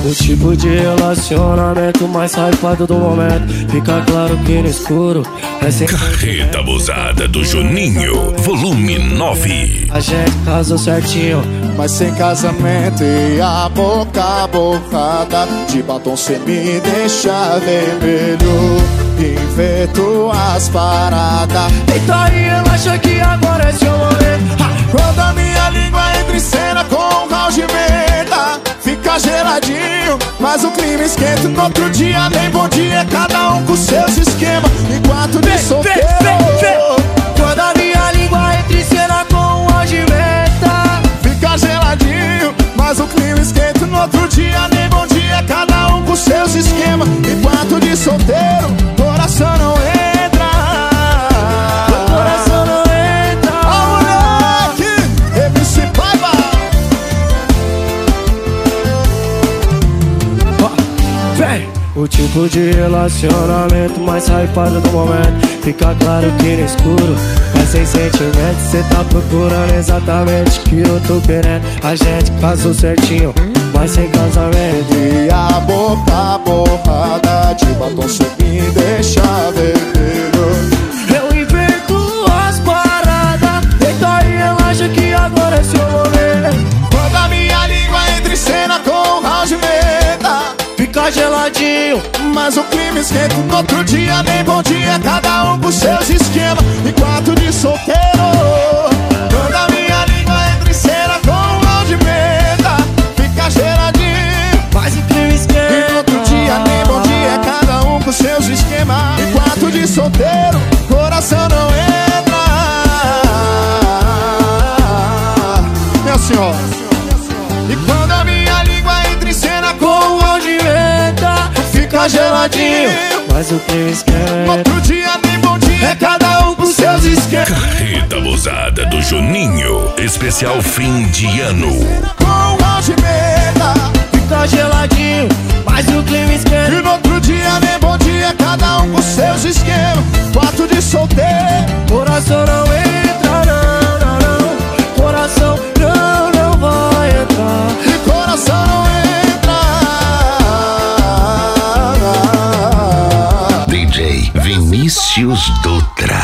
O tipo de relacionamento mais hypado do momento. Fica claro que no escuro é sem Carreta abusada do Juninho, volume 9. A gente casou certinho, mas sem casamento. E a boca borrada de batom cê me deixa vermelho. Invento as paradas. Eita, aí ela acha que agora é seu momento. Quando a minha língua entra em cena com um round de menta, fica geladinho, mas o clima esquenta. No outro dia nem bom dia, cada um com seus esquemas. Enquanto de solteiro. Quando a minha língua entra em cena com um round de menta, fica geladinho, mas o clima esquenta. No outro dia nem bom dia, cada um com seus esquemas. Enquanto de solteiro, coração não entra. coração não entra. Ó moleque, MC Paiva. Vem! O tipo de relacionamento mais hypado do momento. Fica claro que no escuro é sem sentimento. Cê tá procurando exatamente o que eu tô querendo. A gente casou certinho, mas sem casamento. E a boca borrada de batom cê me deixa vermelho. Eu invento as paradas. Eita, aí ela acha que agora é seu momento. Quando a minha língua entra em cena com um round de menta, Fica geladinho, mas o clima esquenta. No outro dia nem bom dia, cada um com seus esquemas. Enquanto de solteiro. Quando a minha língua entra em cena com um round de menta, fica geladinho, mas o clima esquenta. e no outro dia nem bom dia, cada um com seus esquemas. Enquanto de solteiro, coração não entra. Minha senhora. E quando a minha língua entra em cena com um round de menta, fica geladinho, mas o clima no esquenta. outro dia nem bom dia, cada um com seus esquemas. Carreta abusada do Juninho, especial fim de ano. Com um round de menta, Fica geladinho, mas o clima esquenta. e no outro dia nem bom dia, cada um com seus esquemas. Quarto de solteiro, Coração não entra, não, não, não. Coração não vai entrar. e coração não entra. DJ Vinícius Dutra.